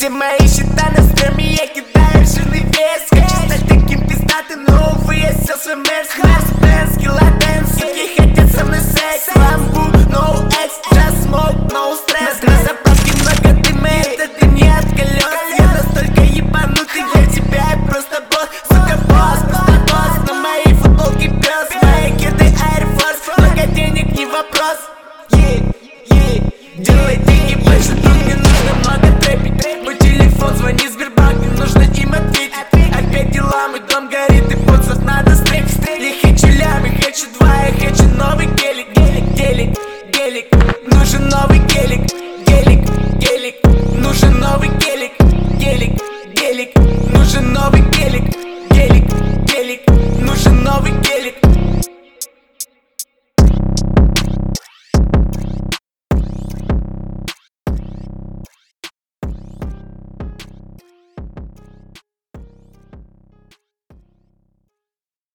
Все мои счета на стреме, я кидаю жирный вес. Хочу стать таким пиздатым, но увы, я сел свой Мерс, Ладен, суки хотят со мной секс. Ламбу, no extra smoke, no stress. На заправке много дыма, это дым не от колес. Я настолько ебанутый, для тебя я просто босс. Сука, босс, просто босс. На моей футболке пес, мои кеды Air Force. Много денег не вопрос. Делай